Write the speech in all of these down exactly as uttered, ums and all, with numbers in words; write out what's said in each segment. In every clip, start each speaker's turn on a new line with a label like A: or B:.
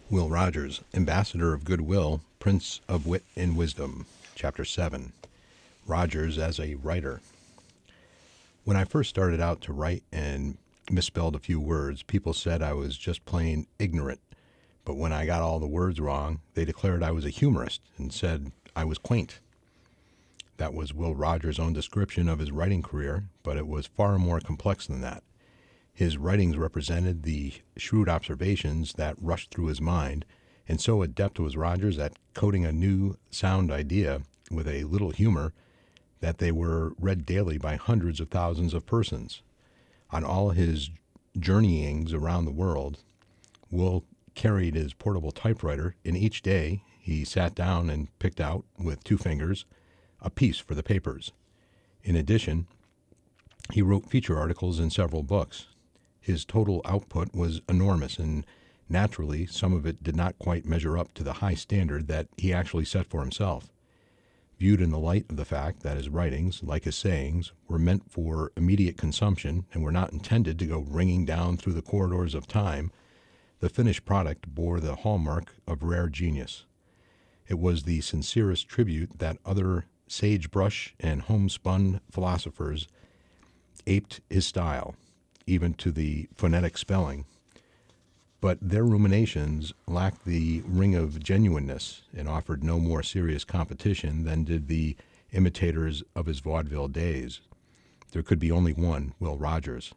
A: Will Rogers, Ambassador of Goodwill, Prince of Wit and Wisdom, Chapter seven. Rogers as a Writer. When I first started out to write and misspelled a few words, people said I was just plain ignorant. But when I got all the words wrong, they declared I was a humorist and said I was quaint. That was Will Rogers' own description of his writing career, but it was far more complex than that. His writings represented the shrewd observations that rushed through his mind, and so adept was Rogers at coding a new, sound idea with a little humor that they were read daily by hundreds of thousands of persons. On all his journeyings around the world, Will carried his portable typewriter, and each day he sat down and picked out, with two fingers, a piece for the papers. In addition, he wrote feature articles in several books. His total output was enormous, and naturally, some of it did not quite measure up to the high standard that he actually set for himself. Viewed in the light of the fact that his writings, like his sayings, were meant for immediate consumption and were not intended to go ringing down through the corridors of time, the finished product bore the hallmark of rare genius. It was the sincerest tribute that other sagebrush and homespun philosophers aped his style, even to the phonetic spelling. But their ruminations lacked the ring of genuineness and offered no more serious competition than did the imitators of his vaudeville days. There could be only one Will Rogers.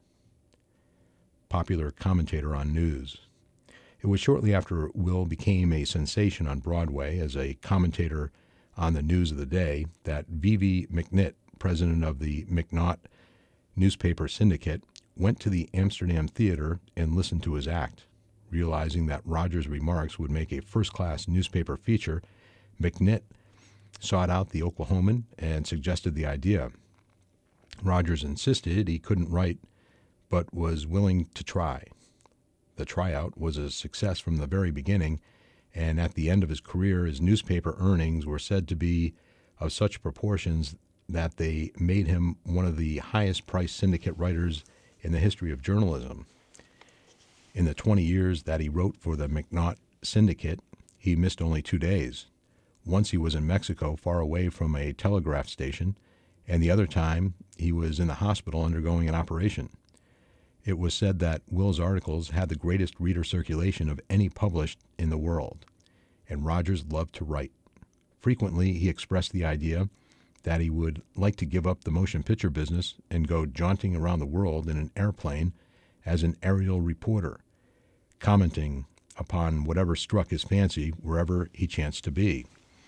A: Popular commentator on news. It was shortly after Will became a sensation on Broadway as a commentator on the news of the day that V V McNitt, president of the McNaught Newspaper Syndicate, went to the Amsterdam Theater and listened to his act. Realizing that Rogers' remarks would make a first-class newspaper feature, McNitt sought out the Oklahoman and suggested the idea. Rogers insisted he couldn't write, but was willing to try. The tryout was a success from the very beginning, and at the end of his career, his newspaper earnings were said to be of such proportions that they made him one of the highest-priced syndicate writers in the history of journalism. In the twenty years that he wrote for the McNaught Syndicate, he missed only two days. Once he was in Mexico, far away from a telegraph station, and the other time he was in the hospital undergoing an operation. It was said that Will's articles had the greatest reader circulation of any published in the world, and Rogers loved to write. Frequently, he expressed the idea that he would like to give up the motion picture business and go jaunting around the world in an airplane as an aerial reporter, commenting upon whatever struck his fancy wherever he chanced to be.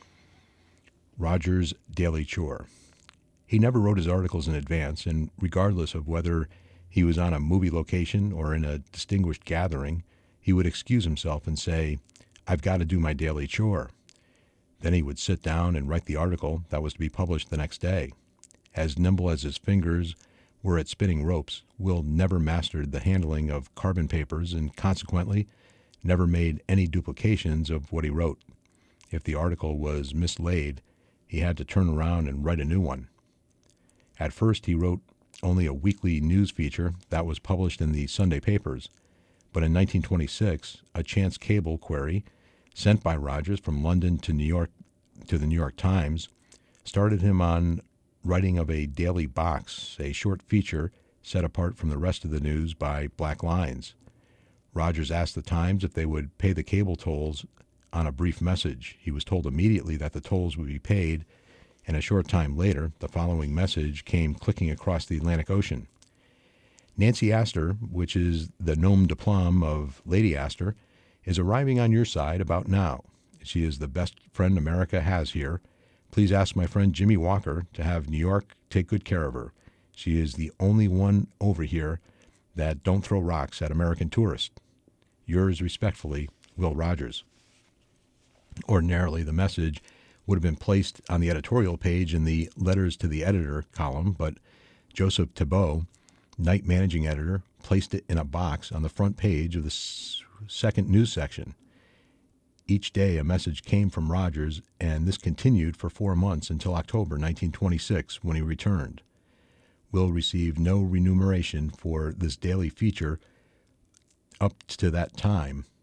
A: Rogers' daily chore. He never wrote his articles in advance, and regardless of whether he was on a movie location or in a distinguished gathering, he would excuse himself and say, "I've got to do my daily chore." Then he would sit down and write the article that was to be published the next day. As nimble as his fingers were at spinning ropes, Will never mastered the handling of carbon papers and consequently never made any duplications of what he wrote. If the article was mislaid, he had to turn around and write a new one. At first, he wrote only a weekly news feature that was published in the Sunday papers, but in nineteen twenty-six, a chance cable query sent by Rogers from London to New York to the New York Times started him on writing of a daily box, a short feature set apart from the rest of the news by black lines. Rogers asked the Times if they would pay the cable tolls on a brief message. He was told immediately that the tolls would be paid, and a short time later, the following message came clicking across the Atlantic Ocean. Nancy Astor, which is the nom de plume of Lady Astor, is arriving on your side about now. She is the best friend America has here. Please ask my friend Jimmy Walker to have New York take good care of her. She is the only one over here that don't throw rocks at American tourists. Yours respectfully, Will Rogers. Ordinarily, the message would have been placed on the editorial page in the Letters to the Editor column, but Joseph Thibault, night managing editor, placed it in a box on the front page of the second news section. Each day a message came from Rogers, and this continued for four months until October nineteen twenty-six, when he returned. Will received no remuneration for this daily feature up to that time,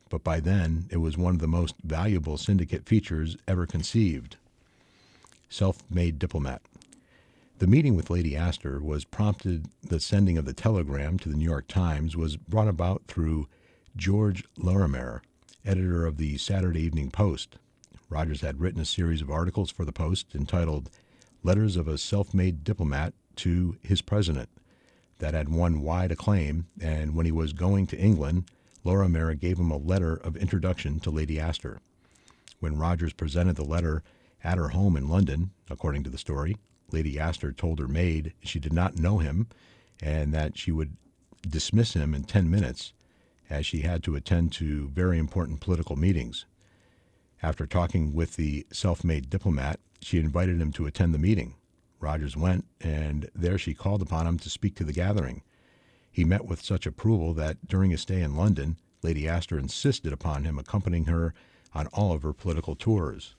A: but by then it was one of the most valuable syndicate features ever conceived. Self-made diplomat. The meeting with Lady Astor was prompted. The sending of the telegram to the New York Times was brought about through George Lorimer, editor of the Saturday Evening Post. Rogers had written a series of articles for the Post entitled Letters of a Self-Made Diplomat to His President that had won wide acclaim, and when he was going to England, Lorimer gave him a letter of introduction to Lady Astor. When Rogers presented the letter at her home in London, according to the story, Lady Astor told her maid she did not know him and that she would dismiss him in ten minutes as she had to attend to very important political meetings. After talking with the self-made diplomat, she invited him to attend the meeting. Rogers went, and there she called upon him to speak to the gathering. He met with such approval that during his stay in London, Lady Astor insisted upon him accompanying her on all of her political tours.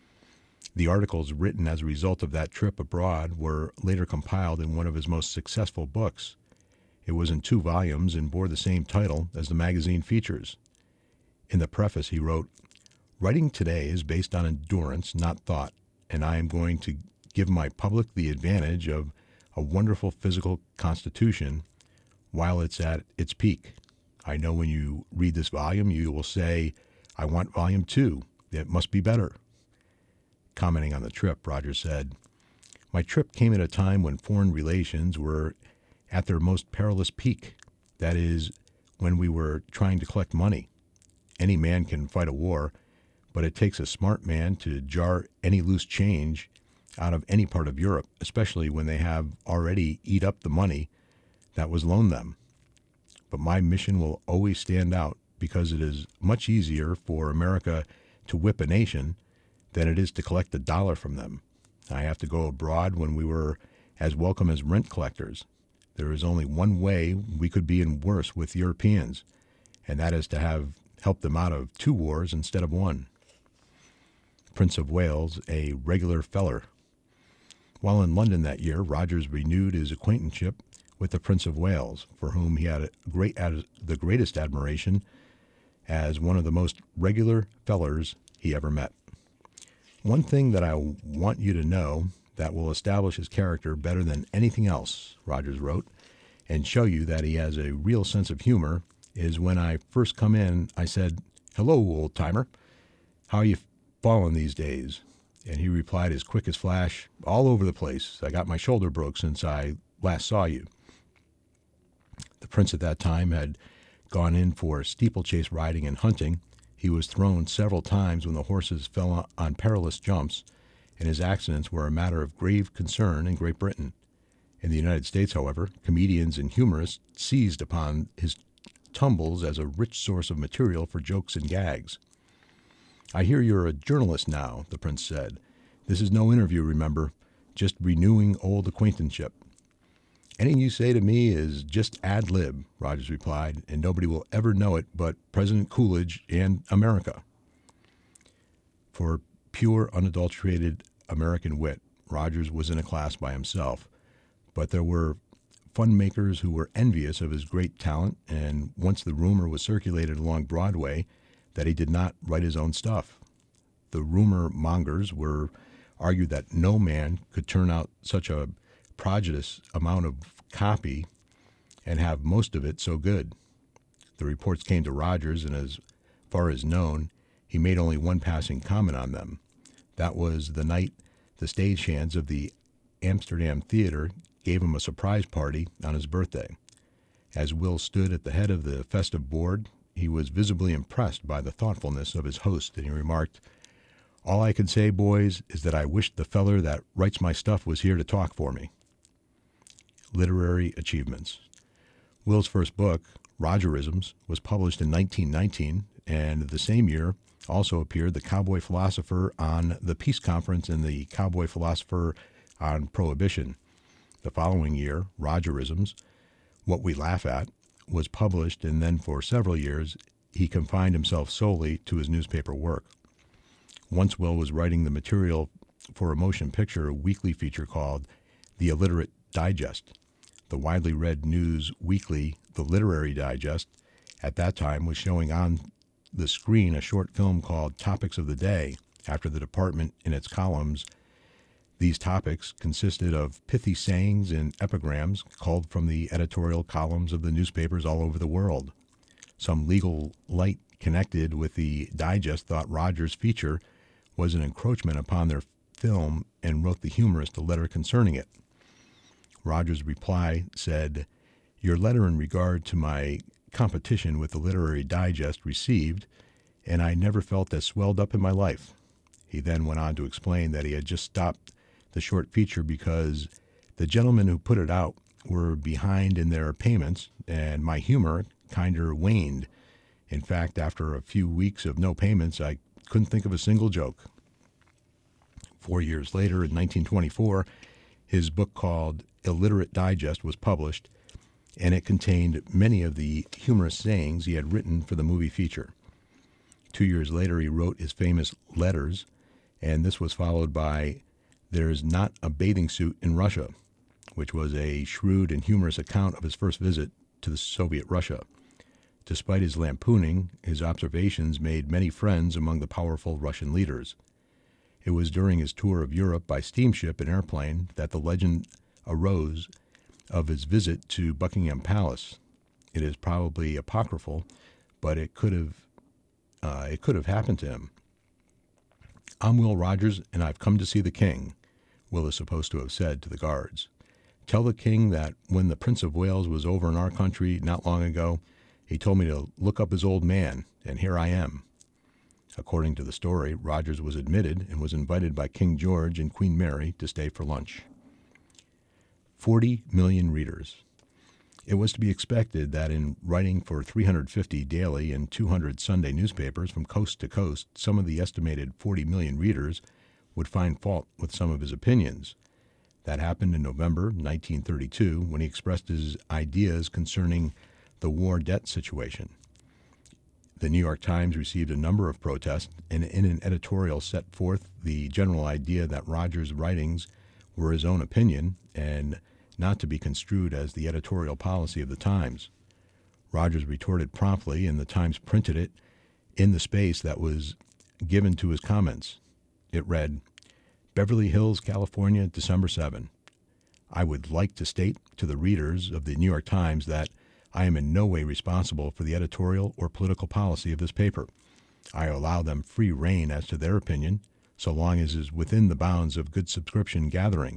A: The articles written as a result of that trip abroad were later compiled in one of his most successful books. It was in two volumes and bore the same title as the magazine features. In the preface, he wrote, "Writing today is based on endurance, not thought, and I am going to give my public the advantage of a wonderful physical constitution while it's at its peak. I know when you read this volume, you will say, 'I want volume two. It must be better.'" Commenting on the trip, Rogers said, "My trip came at a time when foreign relations were at their most perilous peak. That is, when we were trying to collect money. Any man can fight a war, but it takes a smart man to jar any loose change out of any part of Europe, especially when they have already eat up the money that was loaned them. But my mission will always stand out because it is much easier for America to whip a nation than it is to collect a dollar from them. I have to go abroad when we were as welcome as rent collectors. There is only one way we could be in worse with Europeans, and that is to have helped them out of two wars instead of one." Prince of Wales, a regular feller. While in London that year, Rogers renewed his acquaintanceship with the Prince of Wales, for whom he had a great ad- the greatest admiration as one of the most regular fellers he ever met. "One thing that I want you to know that will establish his character better than anything else," Rogers wrote, "and show you that he has a real sense of humor, is when I first come in, I said, 'Hello, old timer. How are you fallen these days?' And he replied as quick as flash, 'All over the place. I got my shoulder broke since I last saw you.'" The prince at that time had gone in for steeplechase riding and hunting. He was thrown several times when the horses fell on perilous jumps, and his accidents were a matter of grave concern in Great Britain. In the United States, however, comedians and humorists seized upon his tumbles as a rich source of material for jokes and gags. "I hear you're a journalist now," the prince said. "This is no interview, remember, just renewing old acquaintanceship." "Anything you say to me is just ad lib," Rogers replied, "and nobody will ever know it but President Coolidge and America." For pure, unadulterated American wit, Rogers was in a class by himself, but there were fun makers who were envious of his great talent, and once the rumor was circulated along Broadway that he did not write his own stuff. The rumor mongers were argued that no man could turn out such a prodigious amount of copy and have most of it so good. The reports came to Rogers, and as far as known, he made only one passing comment on them. That was the night the stagehands of the Amsterdam Theater gave him a surprise party on his birthday. As Will stood at the head of the festive board, he was visibly impressed by the thoughtfulness of his host, and he remarked, "All I can say, boys, is that I wish the feller that writes my stuff was here to talk for me." Literary achievements. Will's first book, Rogerisms, was published in nineteen nineteen, and the same year also appeared The Cowboy Philosopher on the Peace Conference and The Cowboy Philosopher on Prohibition. The following year, Rogerisms, What We Laugh At, was published, and then for several years he confined himself solely to his newspaper work. Once Will was writing the material for a motion picture weekly feature called The Illiterate Digest. The widely read news weekly, The Literary Digest, at that time was showing on the screen a short film called Topics of the Day after the department in its columns. These topics consisted of pithy sayings and epigrams culled from the editorial columns of the newspapers all over the world. Some legal light connected with the Digest thought Rogers' feature was an encroachment upon their film and wrote the humorist a letter concerning it. Rogers' reply said, "Your letter in regard to my competition with the Literary Digest received, and I never felt as swelled up in my life." He then went on to explain that he had just stopped the short feature because the gentlemen who put it out were behind in their payments, and my humor kinder waned. In fact, after a few weeks of no payments, I couldn't think of a single joke. Four years later, in nineteen twenty-four, his book called Illiterate Digest was published, and it contained many of the humorous sayings he had written for the movie feature. Two years later, he wrote his famous Letters, and this was followed by There's Not a Bathing Suit in Russia, which was a shrewd and humorous account of his first visit to the Soviet Russia. Despite his lampooning, his observations made many friends among the powerful Russian leaders. It was during his tour of Europe by steamship and airplane that the legend arose of his visit to Buckingham Palace. It is probably apocryphal, but it could have uh, it could have happened to him. "I'm Will Rogers, and I've come to see the king," Will is supposed to have said to the guards. "Tell the king that when the Prince of Wales was over in our country not long ago, he told me to look up his old man, and here I am." According to the story, Rogers was admitted and was invited by King George and Queen Mary to stay for lunch. forty million readers. It was to be expected that in writing for three hundred fifty daily and two hundred Sunday newspapers from coast to coast, some of the estimated forty million readers would find fault with some of his opinions. That happened in November nineteen thirty-two when he expressed his ideas concerning the war debt situation. The New York Times received a number of protests, and in an editorial set forth the general idea that Rogers' writings were his own opinion and not to be construed as the editorial policy of the Times. Rogers retorted promptly, and the Times printed it in the space that was given to his comments. It read, "Beverly Hills, California, December seventh. I would like to state to the readers of the New York Times that I am in no way responsible for the editorial or political policy of this paper. I allow them free rein as to their opinion, so long as it is within the bounds of good subscription gathering.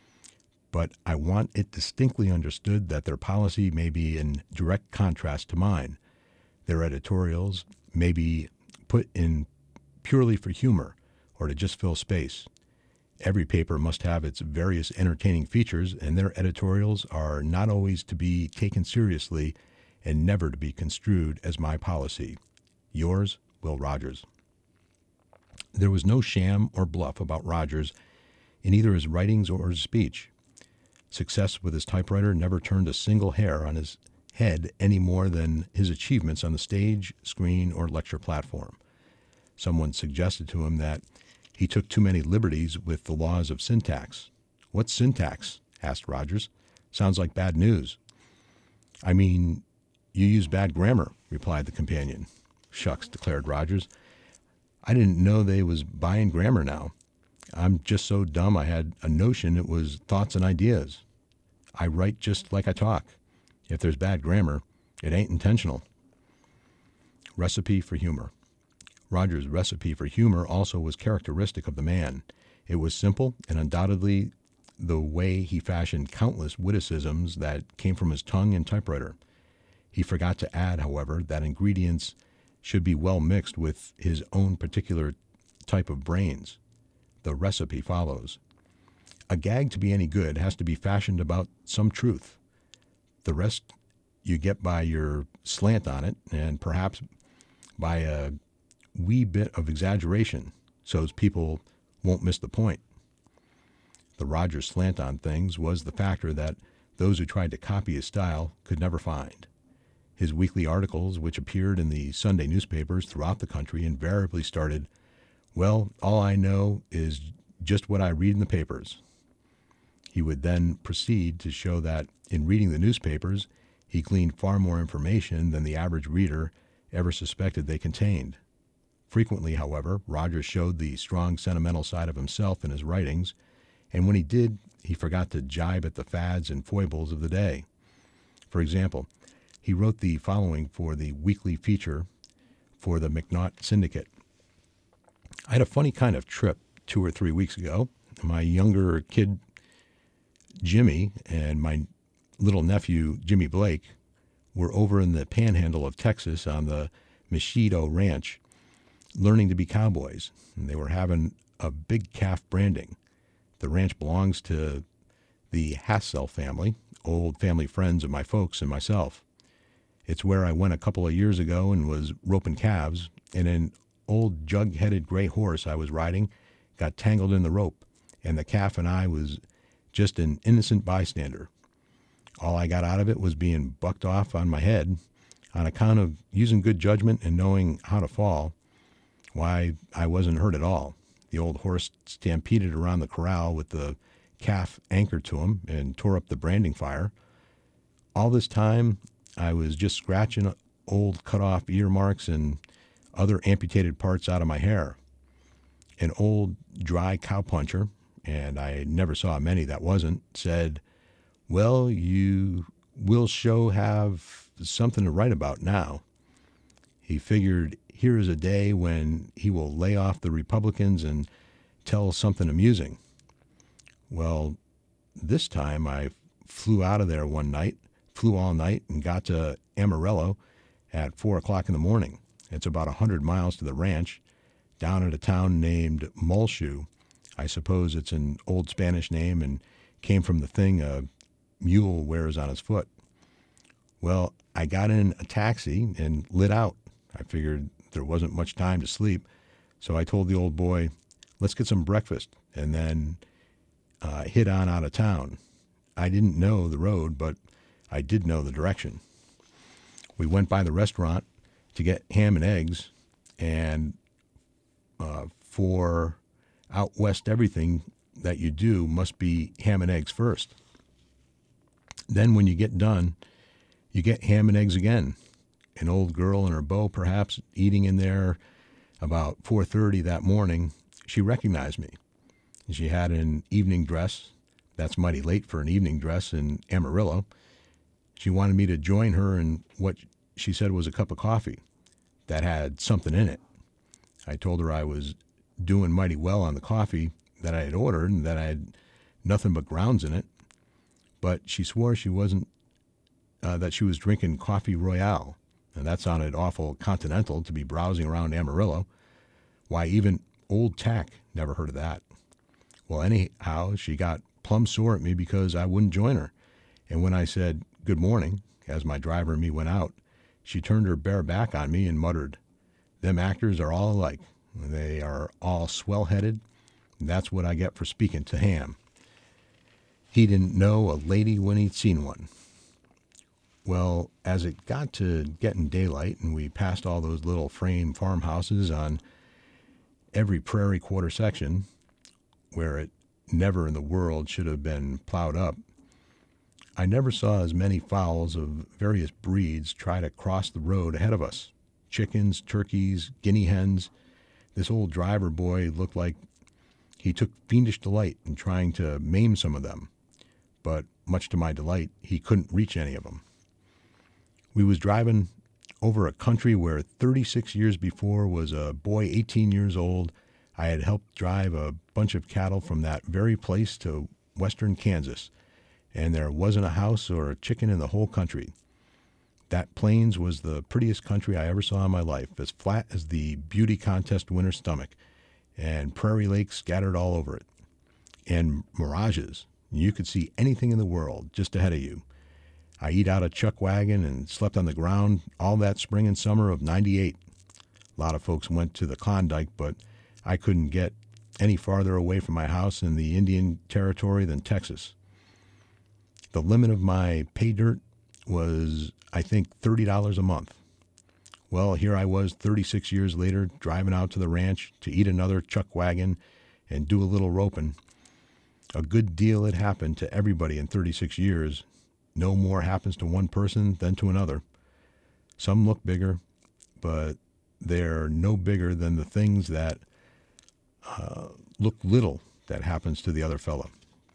A: But I want it distinctly understood that their policy may be in direct contrast to mine. Their editorials may be put in purely for humor or to just fill space. Every paper must have its various entertaining features, and their editorials are not always to be taken seriously and never to be construed as my policy. Yours, Will Rogers." There was no sham or bluff about Rogers in either his writings or his speech. Success with his typewriter never turned a single hair on his head any more than his achievements on the stage, screen, or lecture platform. Someone suggested to him that he took too many liberties with the laws of syntax. "What's syntax?" asked Rogers. "Sounds like bad news." "I mean, you use bad grammar," replied the companion. "Shucks," declared Rogers. "I didn't know they was buying grammar now. I'm just so dumb I had a notion it was thoughts and ideas. I write just like I talk. If there's bad grammar, it ain't intentional." Recipe for humor. Rogers' recipe for humor also was characteristic of the man. It was simple and undoubtedly the way he fashioned countless witticisms that came from his tongue and typewriter. He forgot to add, however, that ingredients should be well mixed with his own particular type of brains. The recipe follows. A gag to be any good has to be fashioned about some truth. The rest you get by your slant on it and perhaps by a wee bit of exaggeration so as people won't miss the point. The Rogers slant on things was the factor that those who tried to copy his style could never find. His weekly articles, which appeared in the Sunday newspapers throughout the country, invariably started, "Well, all I know is just what I read in the papers." He would then proceed to show that in reading the newspapers, he gleaned far more information than the average reader ever suspected they contained. Frequently, however, Rogers showed the strong sentimental side of himself in his writings, and when he did, he forgot to jibe at the fads and foibles of the day. For example, he wrote the following for the weekly feature for the McNaught Syndicate. I had a funny kind of trip two or three weeks ago. My younger kid, Jimmy, and my little nephew, Jimmy Blake, were over in the panhandle of Texas on the Machedo Ranch, learning to be cowboys. And they were having a big calf branding. The ranch belongs to the Hassel family, old family friends of my folks and myself. It's where I went a couple of years ago and was roping calves, and an old jug-headed gray horse I was riding got tangled in the rope, and the calf and I was just an innocent bystander. All I got out of it was being bucked off on my head on account of using good judgment and knowing how to fall. Why, I wasn't hurt at all. The old horse stampeded around the corral with the calf anchored to him and tore up the branding fire. All this time, I was just scratching old cut-off earmarks and other amputated parts out of my hair. An old dry cowpuncher, and I never saw many that wasn't, said, "Well, you will show have something to write about now." He figured here is a day when he will lay off the Republicans and tell something amusing. Well, this time I flew out of there one night, flew all night, and got to Amarillo at four o'clock in the morning. It's about a hundred miles to the ranch, down at a town named Muleshoe. I suppose it's an old Spanish name and came from the thing a mule wears on his foot. Well, I got in a taxi and lit out. I figured there wasn't much time to sleep, so I told the old boy, let's get some breakfast and then uh, hit on out of town. I didn't know the road, but I did know the direction. We went by the restaurant to get ham and eggs, and uh, for out west, everything that you do must be ham and eggs first. Then when you get done, you get ham and eggs again. An old girl and her beau, perhaps, eating in there about four thirty that morning, she recognized me. She had an evening dress. That's mighty late for an evening dress in Amarillo. She wanted me to join her in what she said was a cup of coffee that had something in it. I told her I was doing mighty well on the coffee that I had ordered and that I had nothing but grounds in it. But she swore she wasn't, uh, that she was drinking coffee royale. And that sounded awful continental to be browsing around Amarillo. Why, even old tack never heard of that. Well, anyhow, she got plumb sore at me because I wouldn't join her. And when I said good morning, as my driver and me went out, she turned her bare back on me and muttered, "Them actors are all alike. They are all swell-headed. That's what I get for speaking to Ham. He didn't know a lady when he'd seen one." Well, as it got to getting daylight and we passed all those little frame farmhouses on every prairie quarter section where it never in the world should have been plowed up, I never saw as many fowls of various breeds try to cross the road ahead of us. Chickens, turkeys, guinea hens. This old driver boy looked like he took fiendish delight in trying to maim some of them, but much to my delight, he couldn't reach any of them. We was driving over a country where thirty-six years before was a boy eighteen years old. I had helped drive a bunch of cattle from that very place to western Kansas, and there wasn't a house or a chicken in the whole country. That plains was the prettiest country I ever saw in my life, as flat as the beauty contest winner's stomach, and prairie lakes scattered all over it, and mirages. You could see anything in the world just ahead of you. I eat out a chuck wagon and slept on the ground all that spring and summer of ninety-eight. A lot of folks went to the Klondike, but I couldn't get any farther away from my house in the Indian Territory than Texas. The limit of my pay dirt was, I think, thirty dollars a month. Well, here I was thirty-six years later, driving out to the ranch to eat another chuck wagon and do a little roping. A good deal had happened to everybody in thirty-six years. No more happens to one person than to another. Some look bigger, but they're no bigger than the things that uh, look little that happens to the other fella.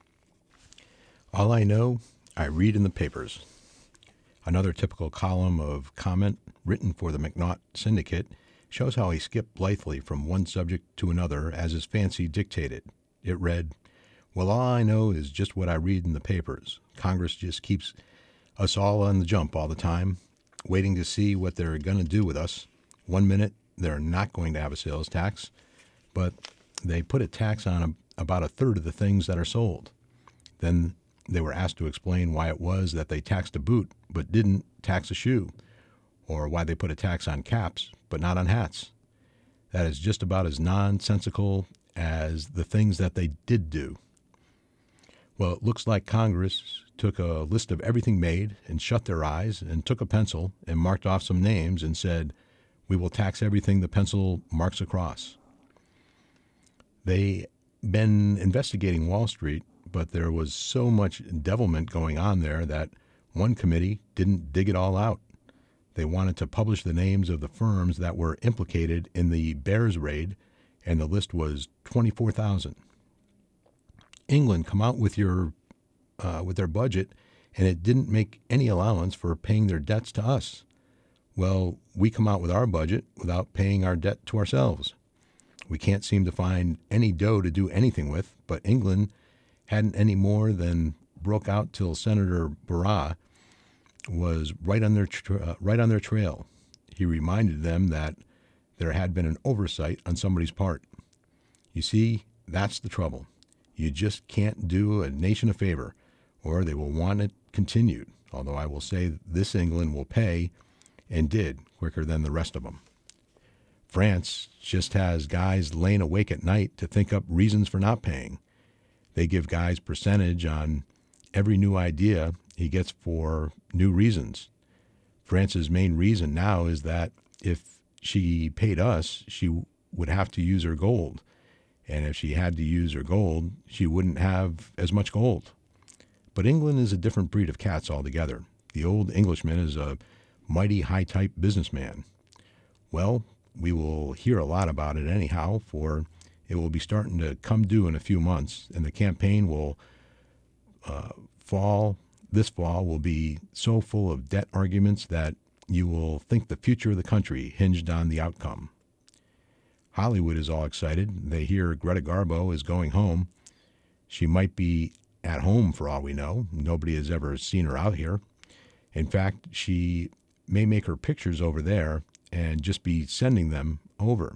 A: All I know, I read in the papers. Another typical column of comment written for the McNaught Syndicate shows how he skipped blithely from one subject to another as his fancy dictated. It read, "Well, all I know is just what I read in the papers. Congress just keeps us all on the jump all the time, waiting to see what they're going to do with us. One minute, they're not going to have a sales tax, but they put a tax on a, about a third of the things that are sold. Then they were asked to explain why it was that they taxed a boot but didn't tax a shoe, or why they put a tax on caps but not on hats. That is just about as nonsensical as the things that they did do. Well, it looks like Congress took a list of everything made and shut their eyes and took a pencil and marked off some names and said, we will tax everything the pencil marks across. They've been investigating Wall Street, but there was so much devilment going on there that one committee didn't dig it all out. They wanted to publish the names of the firms that were implicated in the Bears raid, and the list was twenty-four thousand. England come out with your uh, with their budget, and it didn't make any allowance for paying their debts to us. Well, we come out with our budget without paying our debt to ourselves. We can't seem to find any dough to do anything with, but England hadn't any more than broke out till Senator Barra was right on their tra- uh, right on their trail. He reminded them that there had been an oversight on somebody's part. You see, that's the trouble. You just can't do a nation a favor, or they will want it continued, although I will say this England will pay, and did, quicker than the rest of them. France just has guys laying awake at night to think up reasons for not paying. They give guys percentage on every new idea he gets for new reasons. France's main reason now is that if she paid us, she would have to use her gold. And if she had to use her gold, she wouldn't have as much gold. But England is a different breed of cats altogether. The old Englishman is a mighty high-type businessman. Well, we will hear a lot about it anyhow, for it will be starting to come due in a few months, and the campaign will uh, fall, this fall will be so full of debt arguments that you will think the future of the country hinged on the outcome. Hollywood is all excited. They hear Greta Garbo is going home. She might be at home for all we know. Nobody has ever seen her out here. In fact, she may make her pictures over there and just be sending them over.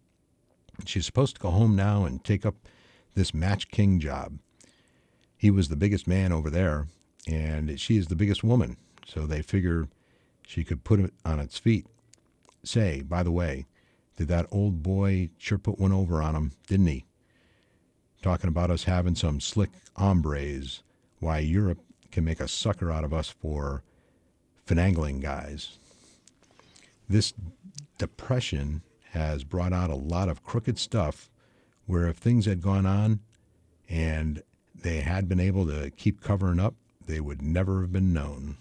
A: She's supposed to go home now and take up this Match King job. He was the biggest man over there, and she is the biggest woman, so they figure she could put it on its feet. Say, by the way, did that old boy sure put one over on him, didn't he? Talking about us having some slick hombres. Why, Europe can make a sucker out of us for finagling guys. This depression has brought out a lot of crooked stuff where if things had gone on and they had been able to keep covering up, they would never have been known.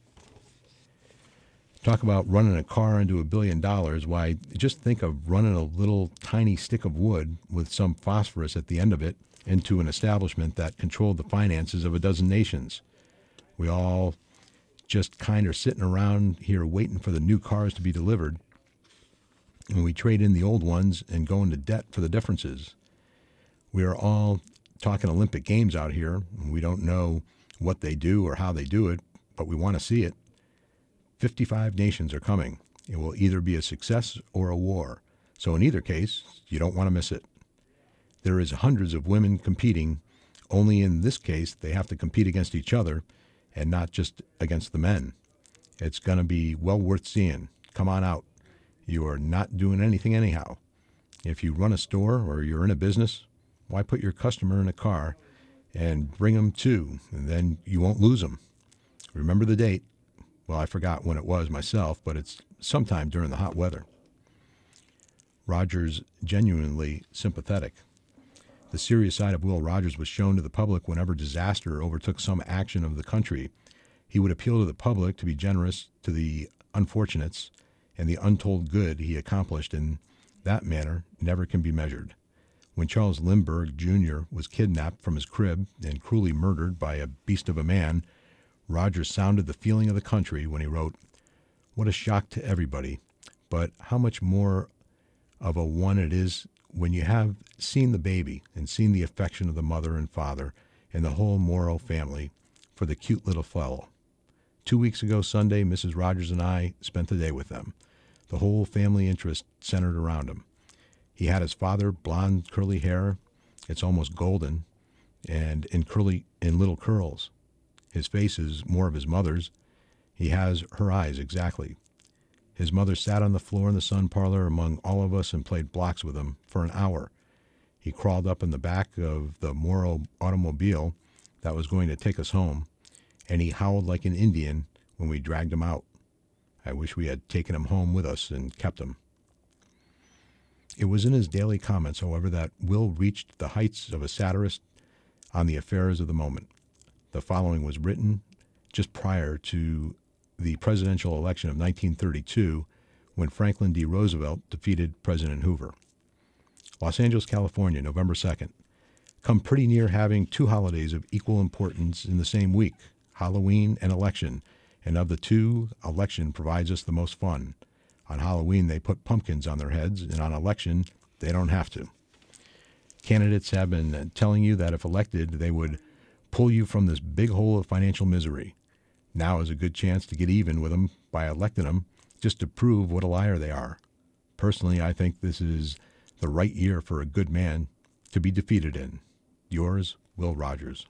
A: Talk about running a car into a billion dollars. Why, just think of running a little tiny stick of wood with some phosphorus at the end of it into an establishment that controlled the finances of a dozen nations. We all just kind of sitting around here waiting for the new cars to be delivered, and we trade in the old ones and go into debt for the differences. We are all talking Olympic Games out here, and we don't know what they do or how they do it, but we want to see it. fifty-five nations are coming. It will either be a success or a war. So in either case, you don't want to miss it. There is hundreds of women competing. Only in this case, they have to compete against each other and not just against the men. It's going to be well worth seeing. Come on out. You are not doing anything anyhow. If you run a store or you're in a business, why put your customer in a car and bring them to, and then you won't lose them. Remember the date. Well, I forgot when it was myself, but it's sometime during the hot weather. Rogers genuinely sympathetic. The serious side of Will Rogers was shown to the public whenever disaster overtook some action of the country. He would appeal to the public to be generous to the unfortunates and the untold good he accomplished in that manner never can be measured. When Charles Lindbergh, Junior was kidnapped from his crib and cruelly murdered by a beast of a man, Rogers sounded the feeling of the country when he wrote, "What a shock to everybody, but how much more of a one it is when you have seen the baby and seen the affection of the mother and father and the whole Morrow family for the cute little fellow. Two weeks ago Sunday, Missus Rogers and I spent the day with them. The whole family interest centered around him. He had his father, blonde, curly hair. It's almost golden, and in curly, in little curls. His face is more of his mother's. He has her eyes exactly. His mother sat on the floor in the sun parlor among all of us and played blocks with him for an hour. He crawled up in the back of the Morrow automobile that was going to take us home, and he howled like an Indian when we dragged him out. I wish we had taken him home with us and kept him." It was in his daily comments, however, that Will reached the heights of a satirist on the affairs of the moment. The following was written just prior to the presidential election of nineteen thirty-two, when Franklin D. Roosevelt defeated President Hoover. Los Angeles, California, November second. Come pretty near having two holidays of equal importance in the same week, Halloween and election, and of the two, election provides us the most fun. On Halloween, they put pumpkins on their heads, and on election, they don't have to. Candidates have been telling you that if elected, they would pull you from this big hole of financial misery. Now is a good chance to get even with them by electing them, just to prove what a liar they are. Personally, I think this is the right year for a good man to be defeated in. Yours, Will Rogers.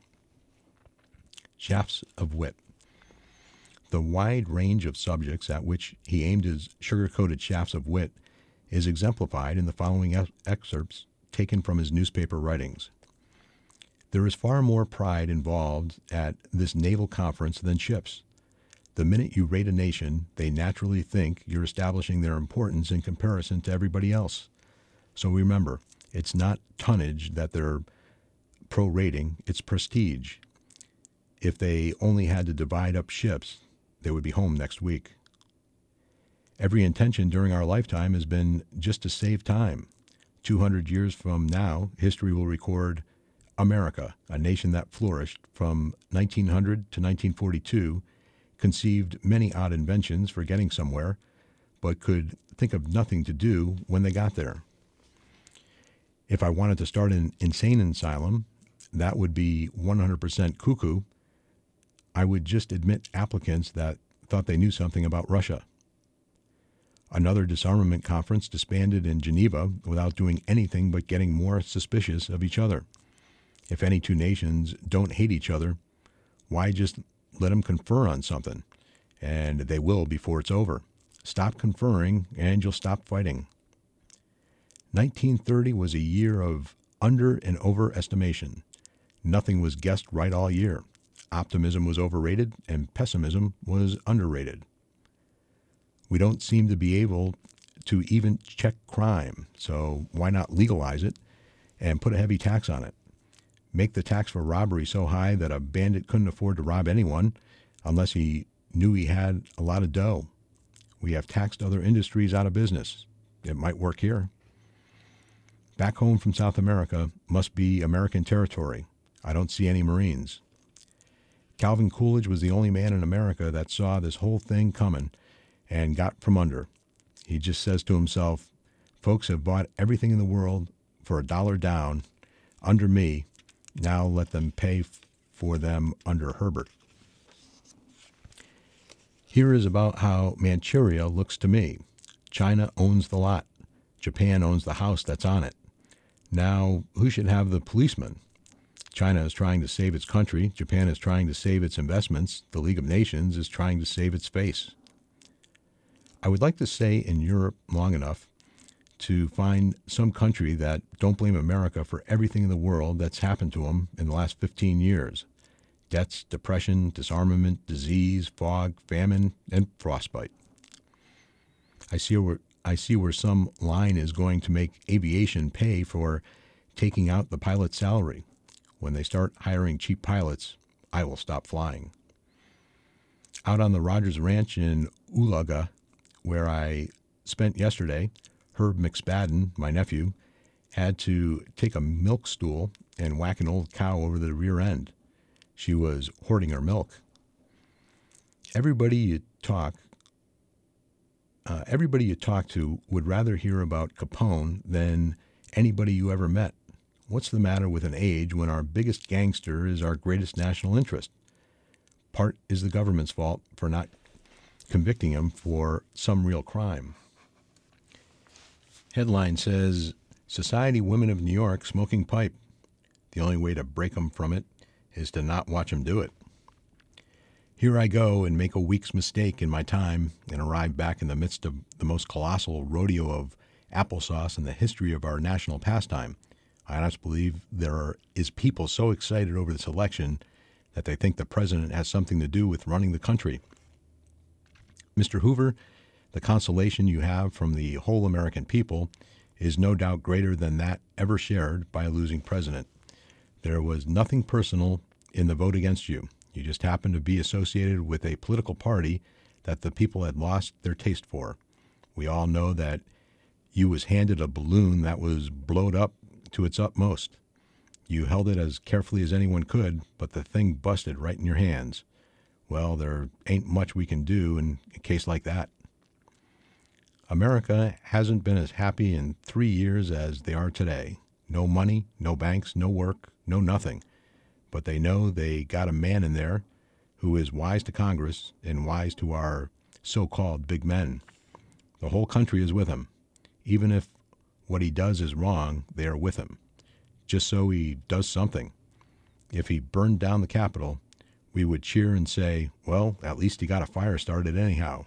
A: Shafts of wit. The wide range of subjects at which he aimed his sugar-coated shafts of wit is exemplified in the following excerpts taken from his newspaper writings. There is far more pride involved at this naval conference than ships. The minute you rate a nation, they naturally think you're establishing their importance in comparison to everybody else. So remember, it's not tonnage that they're prorating, it's prestige. If they only had to divide up ships, they would be home next week. Every intention during our lifetime has been just to save time. two hundred years from now, history will record America, a nation that flourished from nineteen hundred to nineteen forty-two, conceived many odd inventions for getting somewhere, but could think of nothing to do when they got there. If I wanted to start an insane asylum, that would be one hundred percent cuckoo. I would just admit applicants that thought they knew something about Russia. Another disarmament conference disbanded in Geneva without doing anything but getting more suspicious of each other. If any two nations don't hate each other, why just let them confer on something? And they will before it's over. Stop conferring and you'll stop fighting. nineteen thirty was a year of under and overestimation. Nothing was guessed right all year. Optimism was overrated and pessimism was underrated. We don't seem to be able to even check crime, so why not legalize it and put a heavy tax on it? Make the tax for robbery so high that a bandit couldn't afford to rob anyone unless he knew he had a lot of dough. We have taxed other industries out of business. It might work here. Back home from South America must be American territory. I don't see any Marines. Calvin Coolidge was the only man in America that saw this whole thing coming and got from under. He just says to himself, folks have bought everything in the world for a dollar down under me. Now let them pay f- for them under Herbert. Here is about how Manchuria looks to me. China owns the lot. Japan owns the house that's on it. Now, who should have the policeman? China is trying to save its country. Japan is trying to save its investments. The League of Nations is trying to save its face. I would like to stay in Europe long enough to find some country that don't blame America for everything in the world that's happened to them in the last fifteen years. Debts, depression, disarmament, disease, fog, famine, and frostbite. I see where, I see where some line is going to make aviation pay for taking out the pilot's salary. When they start hiring cheap pilots, I will stop flying. Out on the Rogers Ranch in Ulaga, where I spent yesterday, Herb McSpadden, my nephew, had to take a milk stool and whack an old cow over the rear end. She was hoarding her milk. Everybody you talk, uh, everybody you talk to would rather hear about Capone than anybody you ever met. What's the matter with an age when our biggest gangster is our greatest national interest? Part is the government's fault for not convicting him for some real crime. Headline says, Society Women of New York smoking pipe. The only way to break them from it is to not watch them do it. Here I go and make a week's mistake in my time and arrive back in the midst of the most colossal rodeo of applesauce in the history of our national pastime. I honestly believe there are, is people so excited over this election that they think the president has something to do with running the country. Mister Hoover, the consolation you have from the whole American people is no doubt greater than that ever shared by a losing president. There was nothing personal in the vote against you. You just happened to be associated with a political party that the people had lost their taste for. We all know that you was handed a balloon that was blowed up to its utmost. You held it as carefully as anyone could, but the thing busted right in your hands. Well, there ain't much we can do in a case like that. America hasn't been as happy in three years as they are today. No money, no banks, no work, no nothing. But they know they got a man in there who is wise to Congress and wise to our so-called big men. The whole country is with him. Even if what he does is wrong, they are with him. Just so he does something. If he burned down the Capitol, we would cheer and say, well, at least he got a fire started anyhow.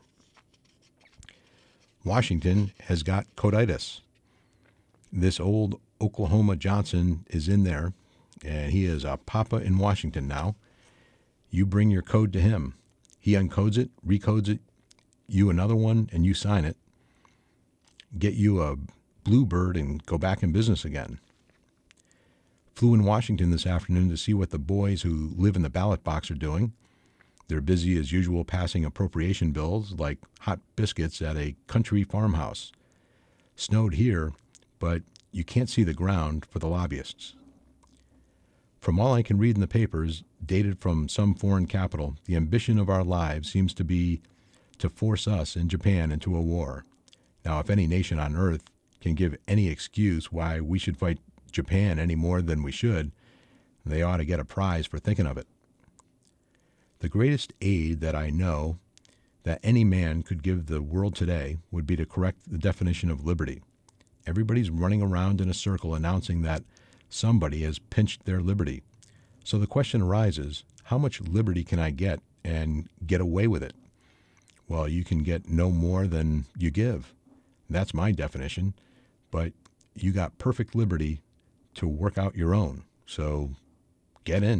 A: Washington has got coditis. This old Oklahoma Johnson is in there, and he is a papa in Washington now. You bring your code to him. He uncodes it, recodes it, you another one, and you sign it. Get you a bluebird and go back in business again. Flew in Washington this afternoon to see what the boys who live in the ballot box are doing. They're busy as usual passing appropriation bills like hot biscuits at a country farmhouse. Snowed here, but you can't see the ground for the lobbyists. From all I can read in the papers, dated from some foreign capital, the ambition of our lives seems to be to force us and Japan into a war. Now, if any nation on earth can give any excuse why we should fight Japan any more than we should, they ought to get a prize for thinking of it. The greatest aid that I know that any man could give the world today would be to correct the definition of liberty. Everybody's running around in a circle announcing that somebody has pinched their liberty. So the question arises, how much liberty can I get and get away with it? Well, you can get no more than you give. That's my definition. But you got perfect liberty to work out your own. So get in.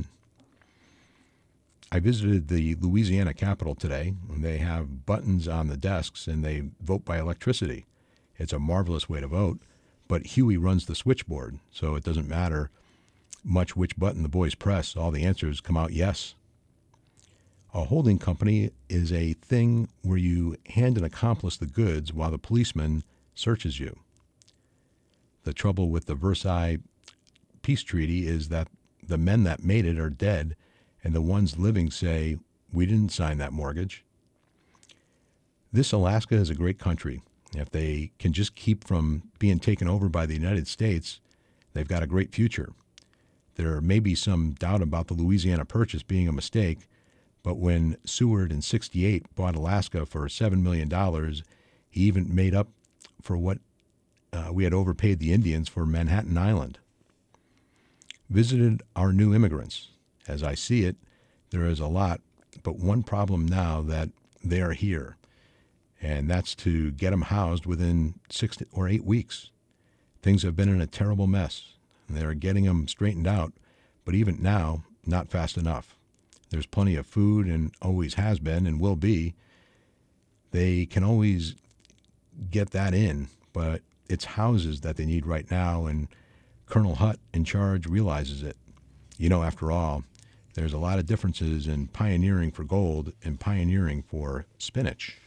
A: I visited the Louisiana Capitol today, and they have buttons on the desks, and they vote by electricity. It's a marvelous way to vote, but Huey runs the switchboard, so it doesn't matter much which button the boys press. All the answers come out yes. A holding company is a thing where you hand an accomplice the goods while the policeman searches you. The trouble with the Versailles Peace Treaty is that the men that made it are dead, and the ones living say, we didn't sign that mortgage. This Alaska is a great country. If they can just keep from being taken over by the United States, they've got a great future. There may be some doubt about the Louisiana Purchase being a mistake, but when Seward in sixty-eight bought Alaska for seven million dollars, he even made up for what uh, we had overpaid the Indians for Manhattan Island. Visited our new immigrants. As I see it, there is a lot, but one problem now that they are here, and that's to get them housed within six or eight weeks. Things have been in a terrible mess, and they're getting them straightened out, but even now, not fast enough. There's plenty of food and always has been and will be. They can always get that in, but it's houses that they need right now, and Colonel Hutt in charge realizes it. You know, after all, there's a lot of differences in pioneering for gold and pioneering for spinach.